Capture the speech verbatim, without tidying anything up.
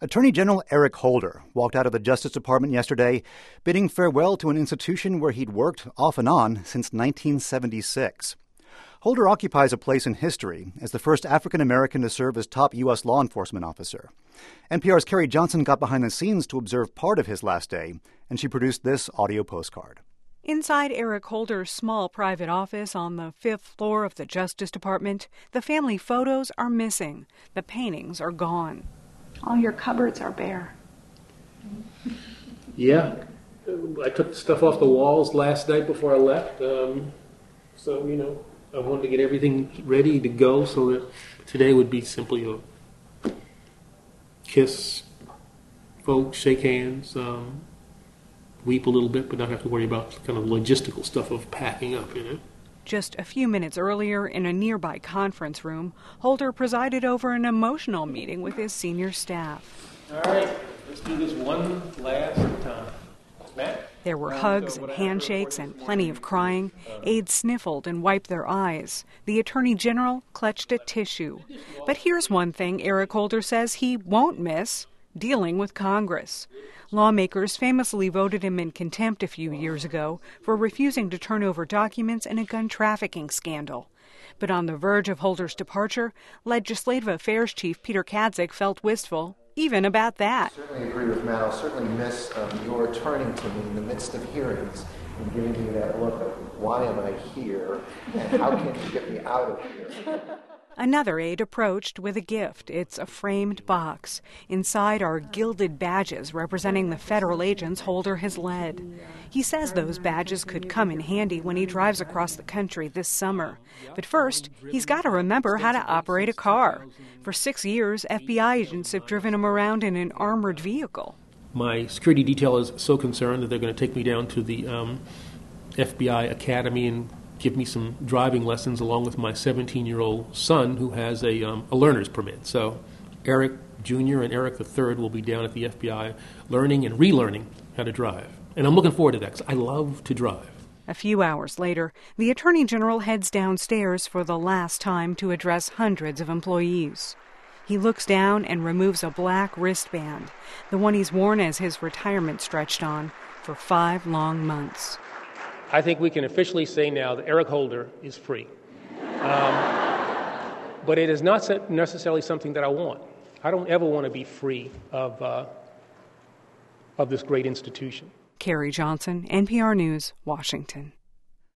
Attorney General Eric Holder walked out of the Justice Department yesterday, bidding farewell to an institution where he'd worked off and on since nineteen seventy-six. Holder occupies a place in history as the first African-American to serve as top U S law enforcement officer. N P R's Carrie Johnson got behind the scenes to observe part of his last day, and she produced this audio postcard. Inside Eric Holder's small private office on the fifth floor of the Justice Department, the family photos are missing. The paintings are gone. All your cupboards are bare. Yeah. I took the stuff off the walls last night before I left. Um, so, you know, I wanted to get everything ready to go so that today would be simply a kiss, folks, shake hands, um, weep a little bit, but not have to worry about kind of logistical stuff of packing up, you know. Just a few minutes earlier, in a nearby conference room, Holder presided over an emotional meeting with his senior staff. All right, let's do this one last time. Matt? There were hugs and handshakes and plenty of crying. Aides sniffled and wiped their eyes. The Attorney General clutched a tissue. But here's one thing Eric Holder says he won't miss: dealing with Congress. Lawmakers famously voted him in contempt a few years ago for refusing to turn over documents in a gun trafficking scandal. But on the verge of Holder's departure, Legislative Affairs Chief Peter Kadzik felt wistful even about that. I certainly agree with Matt. I'll certainly miss um, your turning to me in the midst of hearings and giving me that look of why am I here and how can you get me out of here? Another aide approached with a gift. It's a framed box. Inside are gilded badges representing the federal agents Holder has led. He says those badges could come in handy when he drives across the country this summer. But first, he's got to remember how to operate a car. For six years, F B I agents have driven him around in an armored vehicle. My security detail is so concerned that they're going to take me down to the um, F B I Academy and give me some driving lessons along with my seventeen-year-old son who has a, um, a learner's permit. So Eric Junior and Eric the third will be down at the F B I learning and relearning how to drive. And I'm looking forward to that because I love to drive. A few hours later, the Attorney General heads downstairs for the last time to address hundreds of employees. He looks down and removes a black wristband, the one he's worn as his retirement stretched on for five long months. I think we can officially say now that Eric Holder is free. Um, but it is not necessarily something that I want. I don't ever want to be free of, uh, of this great institution. Carrie Johnson, N P R News, Washington.